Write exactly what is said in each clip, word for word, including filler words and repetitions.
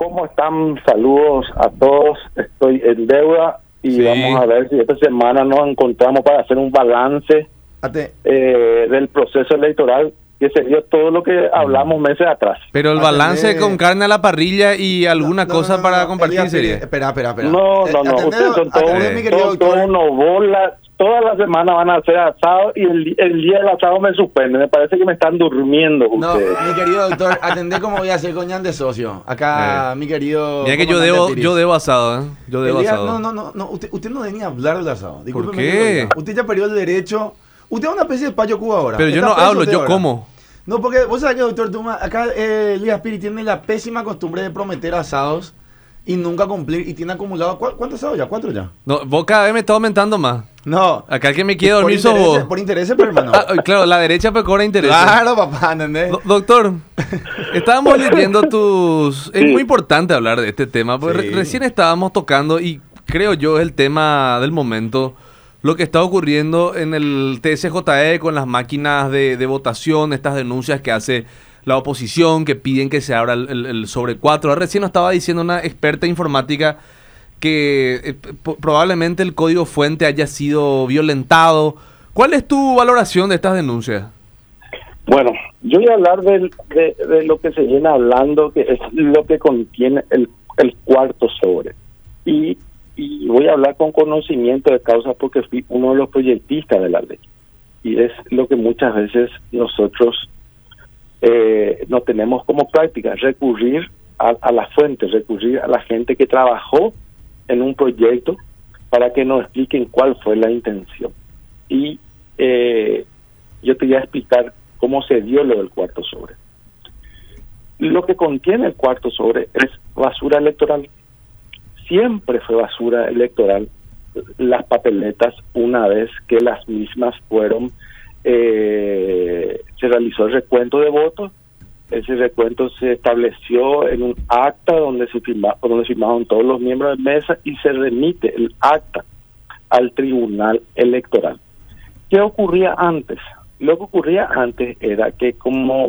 ¿Cómo están? Saludos a todos. Estoy en deuda y sí. Vamos a ver si esta semana nos encontramos para hacer un balance eh, del proceso electoral, que se dio todo lo que hablamos meses atrás. Pero el balance Atendé. con carne a la parrilla y alguna no, no, cosa no, no, para no, compartir Elías, sería. Espera, espera, espera. No, no, no. Atendé, Ustedes son todos atendé, todo, todo unos bolas. Toda la semana van a hacer asado y el, el día del asado me suspende. Me parece que me están durmiendo ustedes. No, mi querido doctor, atendé cómo voy a hacer coñán de socio. Acá, eh. mi querido... Mira que yo debo, yo debo asado, ¿eh? Yo debo día, asado. No, no, no, no. Usted, usted no debe ni hablar del asado. ¿Por qué? Usted ya perdió el derecho. Usted es una especie de payo Cuba ahora. Pero yo no hablo, yo ahora. como. No, porque vos sabés que, doctor, tú, acá eh, Elías Piri tiene la pésima costumbre de prometer asados y nunca cumplir, y tiene acumulado, ¿cu ¿cuántos asados ya? ¿Cuatro ya? No, vos cada vez me estás aumentando más. No. Acá el que me quiere dormir sos vos. Por interés, pero hermano. Ah, claro, la derecha pues cobra interés. Claro, papá, ¿entendés? Do doctor, estábamos leyendo tus... Es muy importante hablar de este tema, porque sí. re recién estábamos tocando, y creo yo es el tema del momento, lo que está ocurriendo en el T S J E con las máquinas de, de votación, estas denuncias que hace la oposición, que piden que se abra el, el, el sobre cuatro. Recién nos estaba diciendo una experta informática que eh, probablemente el código fuente haya sido violentado. ¿Cuál es tu valoración de estas denuncias? Bueno, yo voy a hablar de, de, de lo que se viene hablando, que es lo que contiene el, el cuarto sobre. Y, y voy a hablar con conocimiento de causa porque fui uno de los proyectistas de la ley. Y es lo que muchas veces nosotros eh, no tenemos como práctica, recurrir a, a la fuente, recurrir a la gente que trabajó en un proyecto para que nos expliquen cuál fue la intención. Y eh, yo te voy a explicar cómo se dio lo del cuarto sobre. Lo que contiene el cuarto sobre es basura electoral. Siempre fue basura electoral las papeletas una vez que las mismas fueron, eh, se realizó el recuento de votos. Ese recuento se estableció en un acta donde se firma, donde firmaron todos los miembros de mesa y se remite el acta al tribunal electoral. ¿Qué ocurría antes? Lo que ocurría antes era que como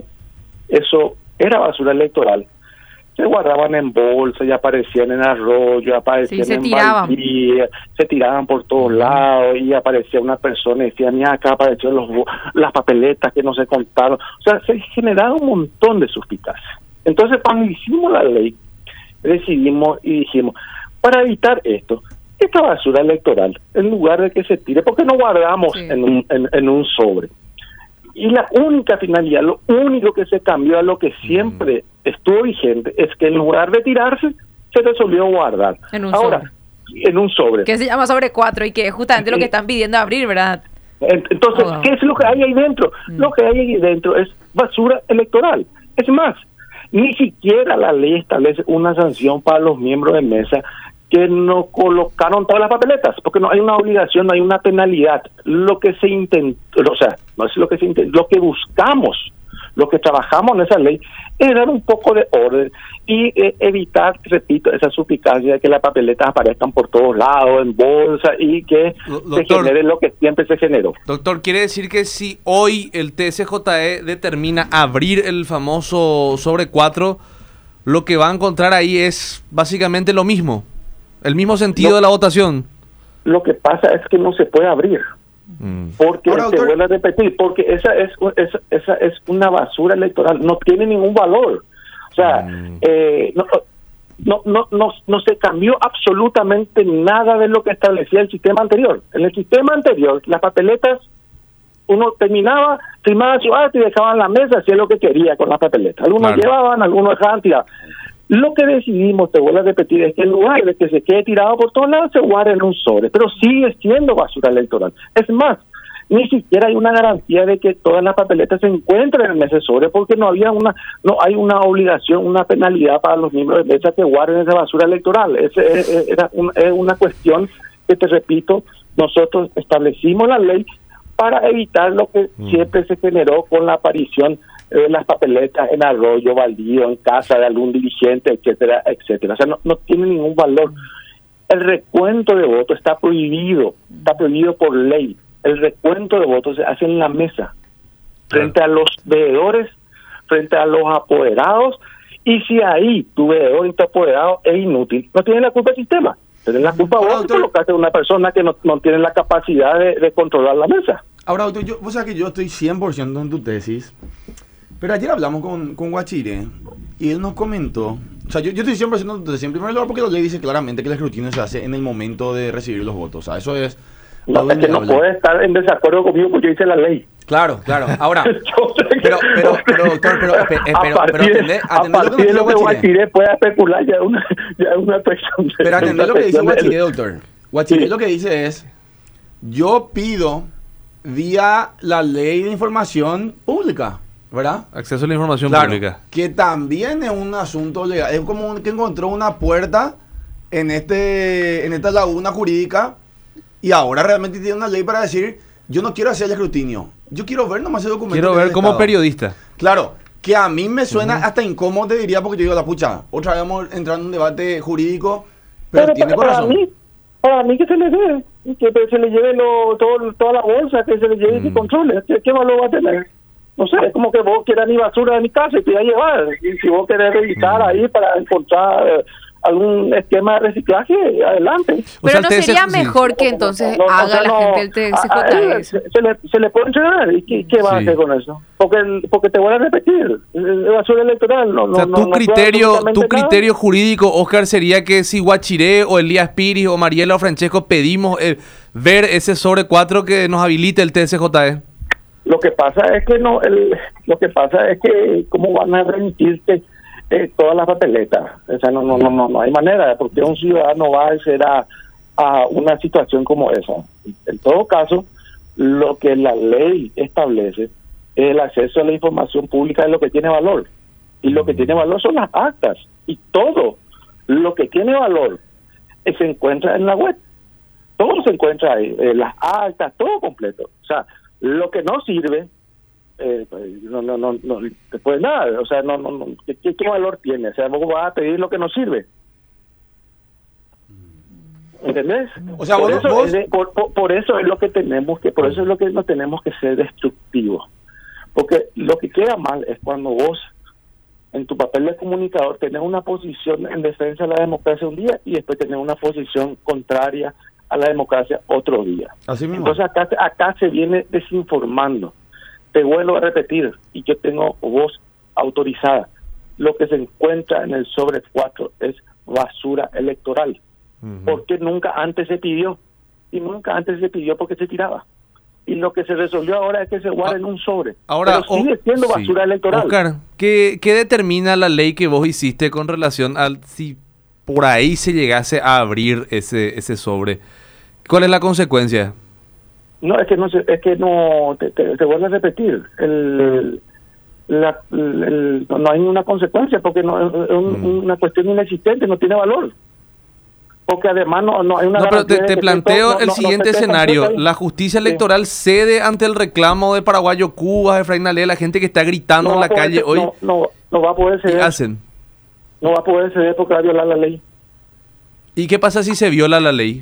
eso era basura electoral, se guardaban en bolsa y aparecían en arroyo, aparecían sí, se en tiraban. Baldía, se tiraban por todos lados y aparecía una persona y decía, mira, acá aparecieron los, las papeletas que no se contaron. O sea, se generaba un montón de suspicacias. Entonces, cuando hicimos la ley, decidimos y dijimos, para evitar esto, esta basura electoral, en lugar de que se tire, ¿por qué no guardamos sí. en, un, en, en un sobre? Y la única finalidad, lo único que se cambió a lo que siempre mm. estuvo vigente, es que en lugar de tirarse, se resolvió guardar. En un Ahora, sobre. en un sobre. Que se llama sobre cuatro y que es justamente lo que están pidiendo abrir, ¿verdad? Entonces, oh. ¿qué es lo que hay ahí dentro? Mm. Lo que hay ahí dentro es basura electoral. Es más, ni siquiera la ley establece una sanción para los miembros de mesa que no colocaron todas las papeletas, porque no hay una obligación, no hay una penalidad. Lo que se intentó, o sea, no es lo que se intentó, lo que buscamos, lo que trabajamos en esa ley, es dar un poco de orden y eh, evitar, repito, esa suspicacia de que las papeletas aparezcan por todos lados, en bolsa, y que doctor, se genere lo que siempre se generó. Doctor, ¿quiere decir que si hoy el T S J E determina abrir el famoso sobre cuatro, lo que va a encontrar ahí es básicamente lo mismo? ¿El mismo sentido lo, de la votación? Lo que pasa es que no se puede abrir. Mm. Porque, Ahora, te vuelvo a repetir, porque esa es, esa, esa es una basura electoral, no tiene ningún valor. O sea, mm. eh, no, no, no, no, no se cambió absolutamente nada de lo que establecía el sistema anterior. En el sistema anterior, las papeletas, uno terminaba, firmaba su acta y dejaban la mesa, hacía lo que quería con las papeletas. Algunos claro. llevaban, algunos dejaban tiradas. Lo que decidimos, te vuelvo a repetir, es que en lugar de que se quede tirado por todos lados, se guarde en un sobre, pero sigue siendo basura electoral. Es más, ni siquiera hay una garantía de que todas las papeletas se encuentren en ese sobre, porque no había una, no hay una obligación, una penalidad para los miembros de mesa que guarden esa basura electoral. Es, es, es, un, es una cuestión que, te repito, nosotros establecimos la ley para evitar lo que mm. siempre se generó con la aparición Eh, las papeletas en arroyo, baldío, en casa de algún dirigente, etcétera, etcétera. O sea, no, no tiene ningún valor. El recuento de votos está prohibido, está prohibido por ley. El recuento de votos se hace en la mesa, frente a los veedores, frente a los apoderados Y si ahí tu veedor está apoderado es inútil, no tiene la culpa el sistema. Tienes la culpa Ahora, vos que doctor, colocaste a una persona que no, no tiene la capacidad de, de controlar la mesa. Ahora, doctor, yo, vos sabés que yo estoy cien por ciento en tu tesis, pero ayer hablamos con, con Guachire y él nos comentó, o sea, yo, yo estoy cien por ciento en tu tesis, en primer lugar porque la ley dice claramente que el escrutinio se hace en el momento de recibir los votos, o sea, eso es... No, es que no puede estar en desacuerdo conmigo porque yo hice la ley. Claro, claro. Ahora, Yo sé que- pero, pero, pero, doctor, pero, pero, a pero, partir, pero atendé, a atendé lo que partir de nos lo dijo que Guachire. Guachire pueda especular ya es una, ya es una cuestión de- Pero atendé una lo que dice cuestión de- Guachire, doctor. Guachire Sí. lo que dice es, yo pido vía la ley de información pública, ¿verdad? Acceso a la información Claro, pública. que también es un asunto legal. Es como un- que encontró una puerta en este en esta laguna jurídica y ahora realmente tiene una ley para decir, yo no quiero hacer el escrutinio. Yo quiero ver nomás ese documento. Quiero que es ver del como Estado. periodista. Claro, que a mí me suena hasta incómodo, te diría, porque yo digo, la pucha, otra vez vamos a entrar en un debate jurídico, pero, Pero tiene para, para corazón. mí, para mí que se le dé, que se le lleve lo, todo, toda la bolsa, que se le lleve Mm. y controle. ¿Qué, ¿Qué valor va a tener? No sé, es como que vos quieras mi basura de mi casa y te voy a llevar. Y si vos querés revisar Mm. ahí para encontrar eh, algún esquema de reciclaje, adelante. O Pero sea, no el T S J sería sí. mejor que entonces No, o haga sea, la no, gente el T S a- a J él eso. Se, se le, se le puede entregar. ¿Y qué, qué va a Sí. hacer con eso? Porque el- porque te voy a repetir, es basura electoral. No, O sea, no, tu no- no prueba criterio, tu absolutamente nada. criterio jurídico, Oscar, sería que si Guachire o Elías Piris o Mariela o Francesco pedimos eh, ver ese sobre cuatro que nos habilite el T S J E. Lo que pasa es que no, el, lo que pasa es que cómo van a remitirte eh, todas las papeletas. O sea, no, no, no, no, no hay manera, porque un ciudadano va a hacer a, a una situación como esa. En todo caso, lo que la ley establece es el acceso a la información pública de lo que tiene valor. Y lo que tiene valor son las actas. Y todo lo que tiene valor eh, se encuentra en la web. Todo se encuentra ahí, eh, las actas, todo completo. O sea, lo que no sirve, eh, pues, no, no, no, no, después nada, o sea, no, no, no ¿qué, qué valor tiene? O sea, vos vas a pedir lo que no sirve. ¿Entendés? O sea, por, vos- eso vos- es de- por, por- por eso es lo que tenemos que, por eso es lo que no tenemos que ser destructivos. Porque lo que queda mal es cuando vos, en tu papel de comunicador, tenés una posición en defensa de la democracia un día y después tenés una posición contraria a la democracia otro día. Así mismo. Entonces acá, acá se viene desinformando. Te vuelvo a repetir, y yo tengo voz autorizada. Lo que se encuentra en el sobre cuatro es basura electoral. Ujú. Porque nunca antes se pidió. Y nunca antes se pidió porque se tiraba. Y lo que se resolvió ahora es que se guarda Ah, en un sobre. Ahora, Pero sigue o- siendo sí. basura electoral. Oscar, ¿qué, ¿qué determina la ley que vos hiciste con relación al si por ahí se llegase a abrir ese ese sobre? ¿Cuál es la consecuencia? No, es que no, se- es que no, te, te, te vuelvo a repetir. El, la, el- no hay ninguna consecuencia porque no es un- Mm. una cuestión inexistente, no tiene valor. Porque además no, no hay una No, pero garantía te, de te que planteo todo- no- el no- no siguiente esté escenario. completo ahí. La justicia Sí. electoral cede ante el reclamo de Paraguayo Cuba, de Efraín Alea, la gente que está gritando No en va la a poder calle ce- hoy. No, no, no va a poder ¿Qué ceder. hacen? No va a poder ceder porque va a violar la ley. ¿Y qué pasa si se viola la ley?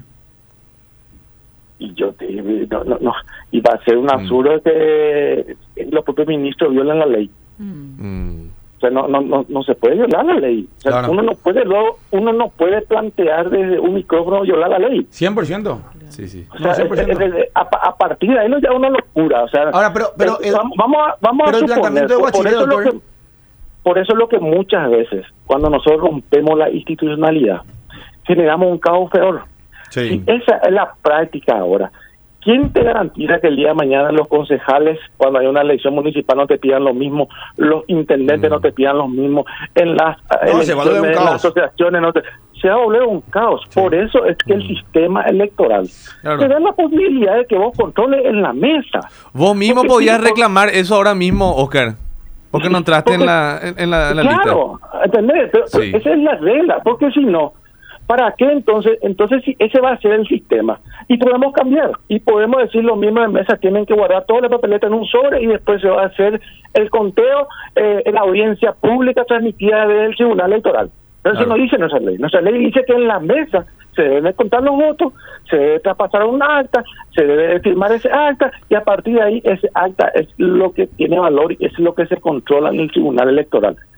Y yo te no, no, no. Y va a ser un Mm. absurdo que los propios ministros violen la ley. Mm. Mm. O sea, no, no, no, no se puede violar la ley. O sea, Claro. uno no puede luego, uno no puede plantear desde un micrófono violar la ley. cien por ciento. Sí, sí. O sea, No, cien por ciento. es- es- a, a partir de ahí no ya una locura. O sea, Ahora, pero- pero eh, el- vamos, vamos a, vamos pero a el suponer, planteamiento de por, por Guachire, eso es lo doctor. que, por eso es lo que muchas veces, cuando nosotros rompemos la institucionalidad, generamos un caos peor. Sí. Y esa es la práctica ahora. ¿Quién te garantiza que el día de mañana los concejales, cuando hay una elección municipal, no te pidan lo mismo? Los intendentes Mm. no te pidan lo mismo. En las No, se va a volver un elecciones, en caos. las asociaciones, no te, se va a volver un caos. Por eso es que el sistema electoral Claro. te da la posibilidad de que vos controles en la mesa. Vos mismo Porque podías sí, por- reclamar eso ahora mismo, Oscar. Porque no entraste en Porque- la, en, en la, en la Claro, ¿entendés? Pero, Sí. esa es la regla, porque si no, ¿para qué entonces? Entonces sí, ese va a ser el sistema. Y podemos cambiar, y podemos decir los mismos de mesa, tienen que guardar toda la papeleta en un sobre y después se va a hacer el conteo eh, en la audiencia pública transmitida del Tribunal Electoral. Pero eso Claro. no dice nuestra ley. Nuestra ley dice que en la mesa se deben de contar los votos, se debe traspasar un acta, se debe de firmar ese acta, y a partir de ahí ese acta es lo que tiene valor y es lo que se controla en el Tribunal Electoral.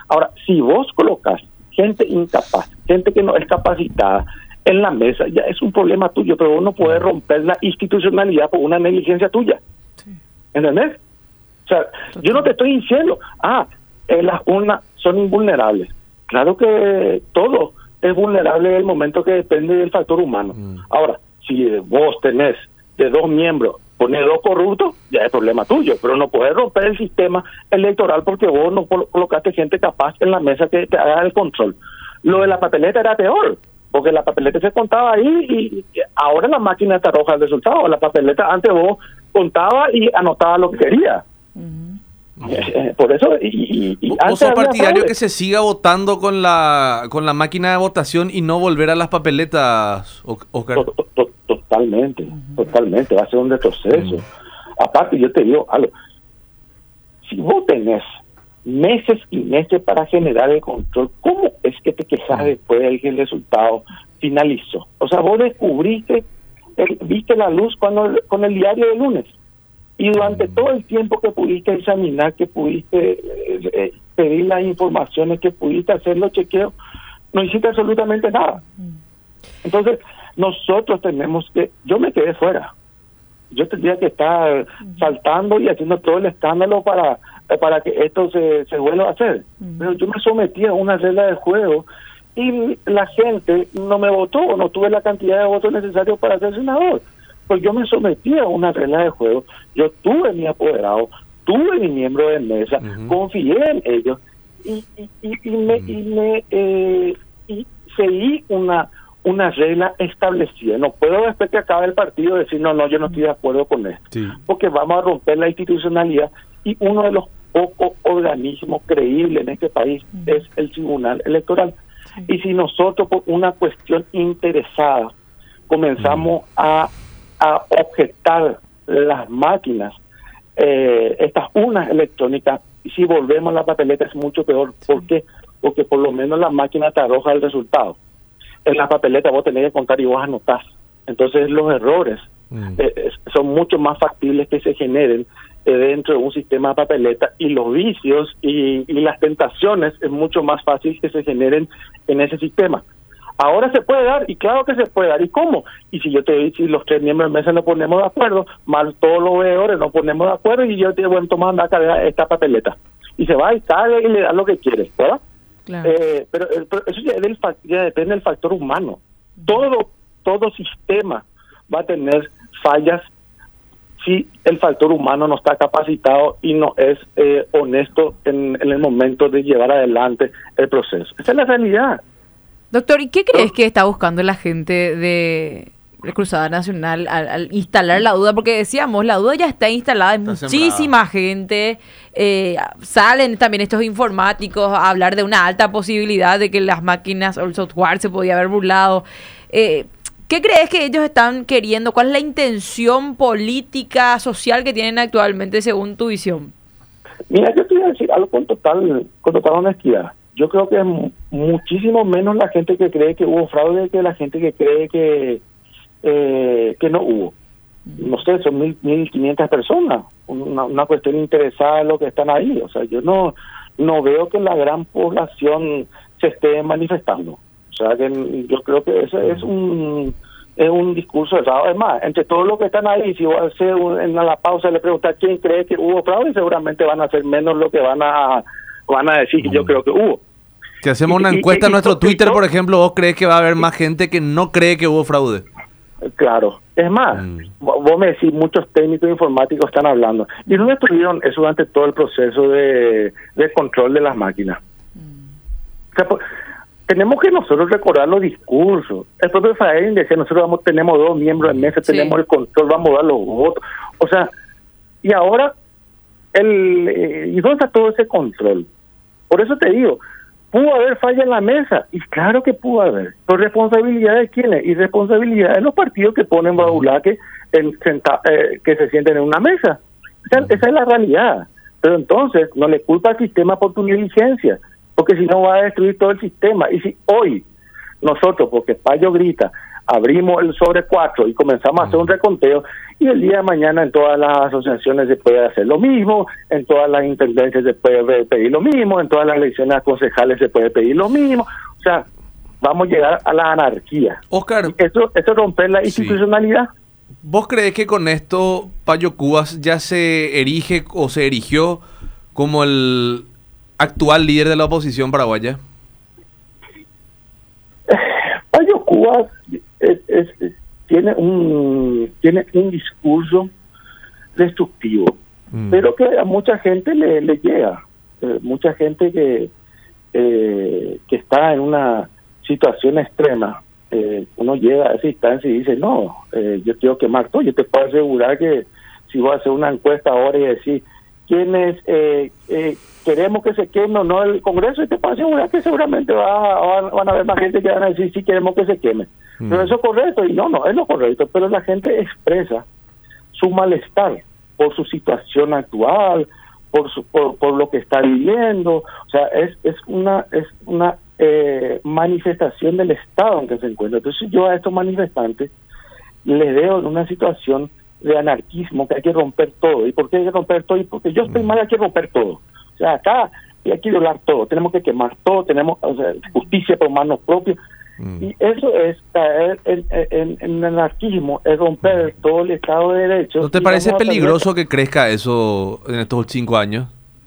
Ahora, si vos colocas gente incapaz, gente que no es capacitada en la mesa, ya es un problema tuyo, pero vos no podés romper la institucionalidad por una negligencia tuya. Sí. ¿Entendés? O sea, Total. Yo no te estoy diciendo, ah, eh, las urnas son invulnerables. Claro que todo es vulnerable en el momento que depende del factor humano. Mm. Ahora, si vos tenés de dos miembros, ponés dos corruptos, ya es problema tuyo, pero no podés romper el sistema electoral porque vos no colocaste gente capaz en la mesa que te haga el control. Lo de la papeleta era peor, porque la papeleta se contaba ahí y ahora la máquina te arroja el resultado. La papeleta antes vos contaba y anotaba lo que quería. Uh-huh. Eh, por eso y, y, y ¿Vos sos partidario que se siga votando con la con la máquina de votación y no volver a las papeletas, Oscar? To, to, to, totalmente, uh-huh. totalmente, va a ser un retroceso. Uh-huh. Aparte, yo te digo algo, si vos tenés meses y meses para generar el control, ¿cómo es que te quejas después de que el resultado finalizó? O sea, vos descubriste, el, viste la luz cuando con el diario de lunes. Y durante todo el tiempo que pudiste examinar, que pudiste eh, eh, pedir las informaciones, que pudiste hacer los chequeos, no hiciste absolutamente nada. Entonces, nosotros tenemos que... Yo me quedé fuera. Yo tendría que estar saltando y haciendo todo el escándalo para para que esto se, se vuelva a hacer. Pero yo me sometí a una regla de juego y la gente no me votó, no tuve la cantidad de votos necesarios para ser senador. Pues yo me sometí a una regla de juego, yo tuve mi apoderado, tuve mi miembro de mesa, uh-huh. confié en ellos y, y, y, y me, uh-huh. y me eh, y seguí una una regla establecida. No puedo después que acabe el partido decir no, no, yo no estoy de acuerdo con esto, sí. porque vamos a romper la institucionalidad y uno de los pocos organismos creíbles en este país uh-huh. es el Tribunal Electoral. Sí. Y si nosotros por una cuestión interesada comenzamos uh-huh. a a objetar las máquinas, eh, estas urnas electrónicas, y si volvemos a la papeleta es mucho peor. Sí. ¿Por qué? Porque por lo menos la máquina te arroja el resultado. En la papeleta vos tenés que contar y vos anotás. Entonces los errores mm. eh, son mucho más factibles que se generen eh, dentro de un sistema de papeleta, y los vicios y, y las tentaciones es mucho más fácil que se generen en ese sistema. Ahora se puede dar, y claro que se puede dar. ¿Y cómo? Y si yo te digo, si los tres miembros de mesa nos ponemos de acuerdo, más todos los veedores nos ponemos de acuerdo, y yo te digo, bueno, toma, anda a cargar esta papeleta. Y se va y carga y le da lo que quiere, ¿verdad? Claro. Eh, pero, pero eso ya, del, ya depende del factor humano. Todo, todo sistema va a tener fallas si el factor humano no está capacitado y no es eh, honesto en, en el momento de llevar adelante el proceso. Esa es la realidad. Doctor, ¿y qué crees que está buscando la gente de la Cruzada Nacional al, al instalar la duda? Porque decíamos, la duda ya está instalada en está muchísima sembrada. gente. Eh, salen también estos informáticos a hablar de una alta posibilidad de que las máquinas o el software se podía haber burlado. Eh, ¿Qué crees que ellos están queriendo? ¿Cuál es la intención política, social que tienen actualmente según tu visión? Mira, yo te voy a decir algo con total, con total honestidad. Yo creo que es muchísimo menos la gente que cree que hubo fraude que la gente que cree que eh, que no hubo. No sé, son mil, mil quinientas personas, una, una cuestión interesada en lo que están ahí. O sea, yo no no veo que la gran población se esté manifestando. O sea, que yo creo que ese es un es un discurso errado. Es más, entre todos los que están ahí, si voy a hacer un, en la pausa le preguntar quién cree que hubo fraude, seguramente van a ser menos lo que van a van a decir que yo creo que hubo. Si hacemos una encuesta en nuestro Twitter, por ejemplo, ¿vos crees que va a haber más gente que no cree que hubo fraude? Claro. Es más, mm. vos me decís, muchos técnicos informáticos están hablando. ¿Y no estuvieron eso durante todo el proceso de, de control de las máquinas? Mm. O sea, pues, tenemos que nosotros recordar los discursos. El propio Efraín decía, nosotros vamos, tenemos dos miembros en mesa, sí. tenemos el control, vamos a dar los votos. O sea, y ahora, el eh, ¿y dónde está todo ese control? Por eso te digo, pudo haber falla en la mesa, y claro que pudo haber. ¿Por responsabilidad de quiénes? Y responsabilidad de los partidos que ponen badulaque en senta, eh, que se sienten en una mesa. O sea, esa es la realidad. Pero entonces, no le culpa al sistema por tu negligencia, porque si no va a destruir todo el sistema. Y si hoy nosotros, porque Payo grita, abrimos el sobre cuatro y comenzamos a hacer un reconteo, y el día de mañana en todas las asociaciones se puede hacer lo mismo, en todas las intendencias se puede pedir lo mismo, en todas las elecciones concejales se puede pedir lo mismo. O sea, vamos a llegar a la anarquía. Oscar, eso, eso romper la institucionalidad. Sí. ¿Vos crees que con esto Payo Cubas ya se erige o se erigió como el actual líder de la oposición paraguaya? Payo Cubas es, es, es, tiene un tiene un discurso destructivo, mm. pero que a mucha gente le, le llega. Eh, mucha gente que eh, que está en una situación extrema, eh, uno llega a esa instancia y dice, no, eh, yo quiero quemar todo. Yo te puedo asegurar que si voy a hacer una encuesta ahora y decir quiénes eh, eh, queremos que se queme o no el Congreso, y te puedo asegurar que seguramente va, va, van a haber más gente que van a decir sí queremos que se queme. Mm. Pero eso es correcto, y no, no es lo correcto, pero la gente expresa su malestar por su situación actual, por su, por, por lo que está viviendo. O sea, es es una es una eh, manifestación del estado en que se encuentra. Entonces yo a estos manifestantes les veo en una situación de anarquismo, que hay que romper todo. ¿Y por qué hay que romper todo? Y porque yo estoy mal, hay que romper todo. O sea, acá hay que violar todo, tenemos que quemar todo, tenemos, o sea, justicia por manos propias. Mm. Y eso es caer en, en, en anarquismo, es romper mm. todo el Estado de Derecho. ¿No te parece peligroso tener... que crezca eso en estos cinco años?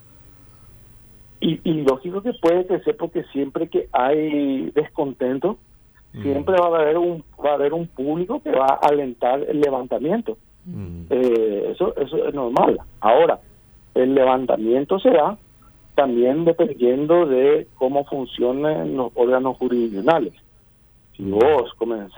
Y, y lógico que puede crecer, porque siempre que hay descontento, mm. siempre va a haber un va a haber un público que va a alentar el levantamiento. Mm. Eh, eso eso es normal. Ahora, el levantamiento se da también dependiendo de cómo funcionan los órganos jurisdiccionales. Si vos comenzás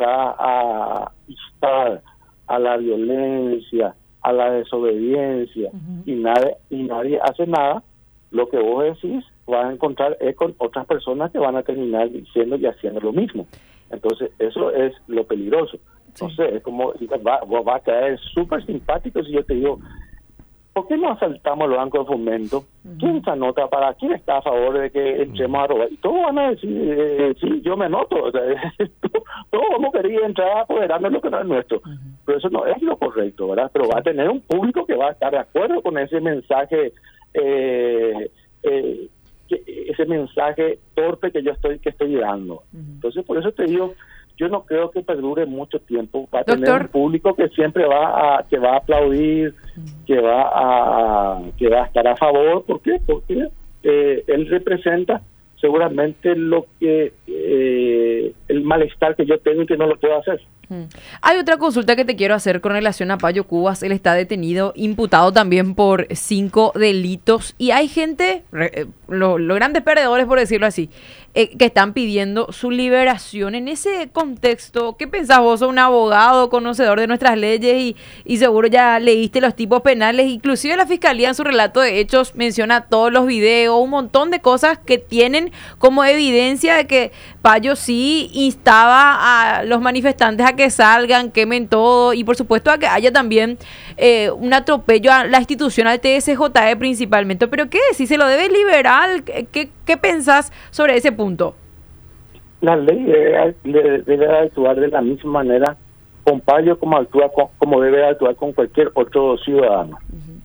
a instar a la violencia, a la desobediencia, uh-huh. y nadie y nadie hace nada, lo que vos decís vas a encontrar es con otras personas que van a terminar diciendo y haciendo lo mismo. Entonces eso es lo peligroso. Sí. No sé, es como va, va a caer súper simpático si yo te digo, ¿por qué no asaltamos los bancos de fomento? Uh-huh. ¿Quién se anota? ¿Para quién está a favor de que entremos a robar? Y todos van a decir, eh, sí, yo me anoto. O sea, todos vamos a querer entrar a apoderarnos de lo que no es nuestro. Uh-huh. Pero eso no es lo correcto, ¿verdad? Pero va a tener un público que va a estar de acuerdo con ese mensaje, eh, eh, que, ese mensaje torpe que yo estoy que estoy dando. Uh-huh. Entonces, por eso te digo, yo no creo que perdure mucho tiempo. Va a Doctor. tener un público que siempre va a que va a aplaudir, que va a que va a estar a favor. ¿Por qué? Porque eh, él representa seguramente lo que eh, el malestar que yo tengo y que no lo puedo hacer. Hmm. Hay otra consulta que te quiero hacer con relación a Payo Cubas. Él está detenido, imputado también por cinco delitos, y hay gente, eh, los lo grandes perdedores, por decirlo así, eh, que están pidiendo su liberación. En ese contexto, ¿qué pensás vos? Sos un abogado conocedor de nuestras leyes y, y seguro ya leíste los tipos penales. Inclusive la Fiscalía en su relato de hechos menciona todos los videos, un montón de cosas que tienen como evidencia de que Payo sí instaba a los manifestantes a que salgan, quemen todo, y por supuesto a que haya también eh, un atropello a la institución, al T S J E principalmente. ¿Pero qué? ¿Si se lo debe liberar? ¿Qué, qué pensás sobre ese punto? La ley debe, debe actuar de la misma manera con Payo como actúa con, como debe actuar con cualquier otro ciudadano. Uh-huh.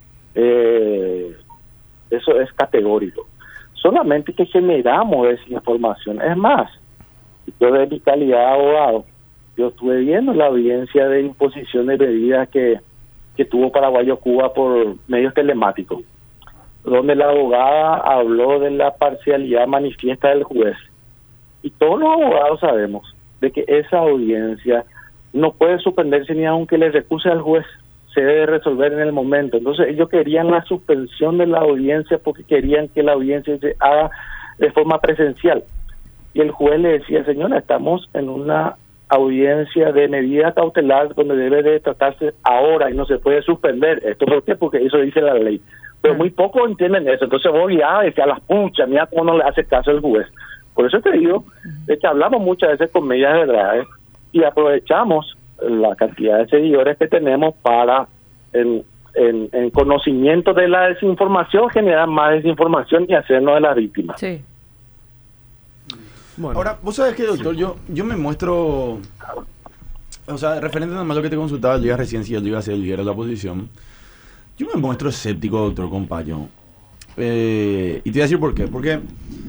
eh, eso es categórico. Solamente que generamos esa información. Es más, yo de mi calidad de abogado, yo estuve viendo la audiencia de imposición de medidas que, que tuvo Paraguayo Cuba por medios telemáticos, donde la abogada habló de la parcialidad manifiesta del juez. Y todos los abogados sabemos de que esa audiencia no puede suspenderse ni aunque le recuse al juez, se debe resolver en el momento. Entonces ellos querían la suspensión de la audiencia porque querían que la audiencia se haga de forma presencial. Y el juez le decía, señora, estamos en una audiencia de medida cautelar donde debe de tratarse ahora y no se puede suspender. ¿Esto por qué? Porque eso dice la ley. Pero muy pocos entienden eso. Entonces vos ya decís a las puchas, mira cómo no le hace caso el juez. Por eso te digo, de que hablamos muchas veces con medidas de verdad, ¿eh? Y aprovechamos la cantidad de seguidores que tenemos para, en, en, en conocimiento de la desinformación, generar más desinformación y hacernos de las víctimas. Sí. Bueno. Ahora, vos sabés que, doctor, yo, yo me muestro o sea, referente nomás a lo que te consultaba el día recién, si yo iba a ser el líder de la oposición, yo me muestro escéptico, doctor Compaño. Eh, y te voy a decir por qué. Porque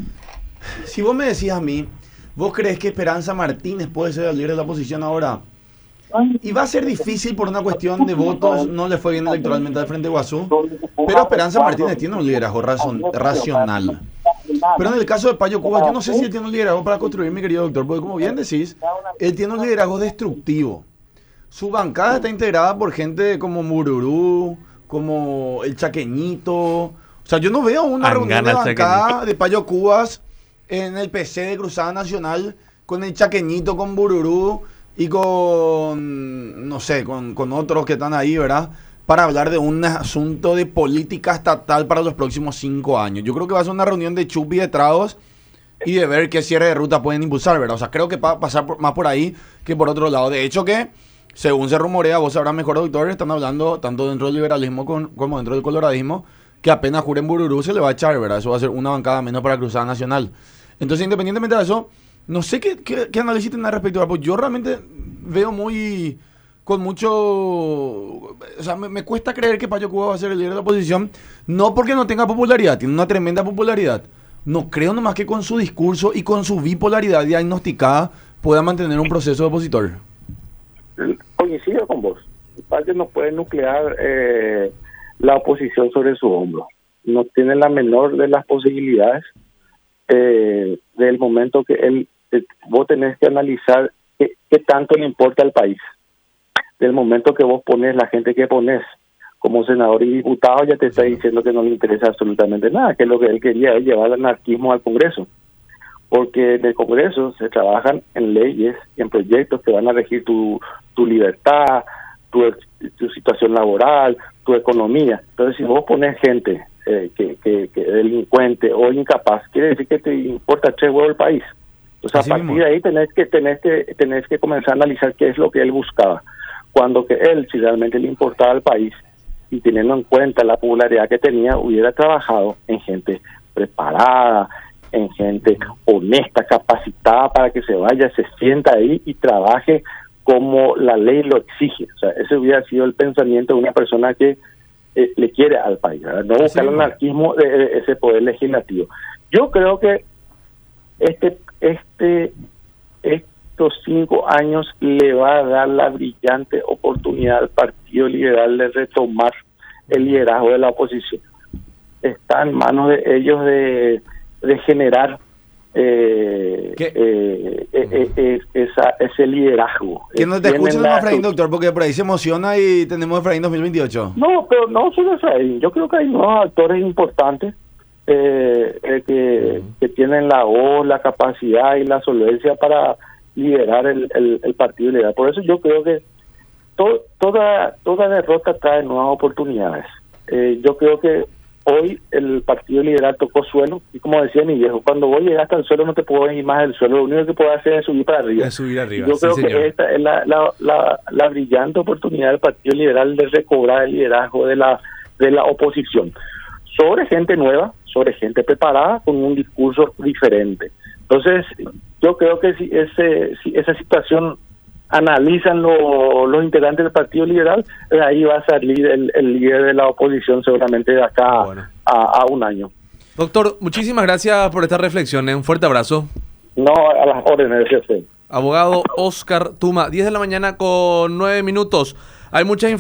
si vos me decís a mí, ¿vos crees que Esperanza Martínez puede ser el líder de la oposición ahora? Y va a ser difícil por una cuestión de votos, no le fue bien electoralmente al Frente Guazú, pero Esperanza Martínez tiene un liderazgo razon, racional. Pero en el caso de Payo Cubas, yo no sé si él tiene un liderazgo para construir, mi querido doctor, porque como bien decís, él tiene un liderazgo destructivo. Su bancada está integrada por gente como Mururú, como el Chaqueñito. O sea, yo no veo una reunión de bancada de Payo Cubas en el P C de Cruzada Nacional con el Chaqueñito, con Bururú y con, no sé, con, con otros que están ahí, ¿verdad? Para hablar de un asunto de política estatal para los próximos cinco años. Yo creo que va a ser una reunión de chupi de tragos y de ver qué cierre de ruta pueden impulsar, ¿verdad? O sea, creo que va a pasar por, más por ahí que por otro lado. De hecho que, según se rumorea, vos sabrás mejor, doctor, están hablando tanto dentro del liberalismo con, como dentro del coloradismo, que apenas juren Bururú se le va a echar, ¿verdad? Eso va a ser una bancada menos para Cruzada Nacional. Entonces, independientemente de eso, no sé qué, qué, qué análisis tienen respecto a... Pues yo realmente veo muy... con mucho... O sea, me, me cuesta creer que Payo Cubas va a ser el líder de la oposición, no porque no tenga popularidad, tiene una tremenda popularidad. No creo nomás que con su discurso y con su bipolaridad diagnosticada pueda mantener un proceso de opositor. Coincido con vos. Payo no puede nuclear eh, la oposición sobre su hombro. No tiene la menor de las posibilidades eh, del momento que él... Eh, vos tenés que analizar qué, qué tanto le importa al país. Del momento que vos pones, la gente que pones como senador y diputado ya te está diciendo que no le interesa absolutamente nada, que lo que él quería es llevar el anarquismo al Congreso, porque en el Congreso se trabajan en leyes y en proyectos que van a regir tu, tu libertad, tu, tu situación laboral, tu economía. Entonces, si vos pones gente eh, que, que, que delincuente o incapaz, quiere decir que te importa tres huevos el país. Entonces, Así a partir mismo. de ahí tenés que, tenés que, tenés que comenzar a analizar qué es lo que él buscaba. Cuando que él, si realmente le importaba al país y teniendo en cuenta la popularidad que tenía, hubiera trabajado en gente preparada, en gente honesta, capacitada para que se vaya, se sienta ahí y trabaje como la ley lo exige. O sea, ese hubiera sido el pensamiento de una persona que eh, le quiere al país, ¿verdad? No buscar el anarquismo de, de ese poder legislativo. Yo creo que este este estos cinco años le va a dar la brillante oportunidad al Partido Liberal de retomar el liderazgo de la oposición. Está en manos de ellos de, de generar eh, eh, eh, eh, esa, ese liderazgo. Que no te escuchen a Efraín, doctor, porque por ahí se emociona y tenemos Efraín dos mil veintiocho. No, pero no solo Efraín. Yo creo que hay nuevos actores importantes eh, eh, que, uh-huh. que tienen la voz, la capacidad y la solvencia para liderar el, el, el Partido Liberal. Por eso yo creo que to, toda toda derrota trae nuevas oportunidades. Eh, yo creo que hoy el Partido Liberal tocó suelo, y como decía mi viejo, cuando vos llegaste al suelo no te puedo ir más del suelo, lo único que puedo hacer es subir para arriba. Es subir arriba. Yo sí, creo señor. que esta es la, la, la, la brillante oportunidad del Partido Liberal de recobrar el liderazgo de la de la oposición, sobre gente nueva, sobre gente preparada, con un discurso diferente. Entonces, yo creo que si, ese, si esa situación analizan lo, los integrantes del Partido Liberal, de ahí va a salir el, el líder de la oposición seguramente de acá bueno. a, a un año. Doctor, muchísimas gracias por esta reflexión. ¿eh? Un fuerte abrazo. No, a las órdenes, jefe. Abogado Oscar Tuma, diez de la mañana con nueve minutos. Hay muchas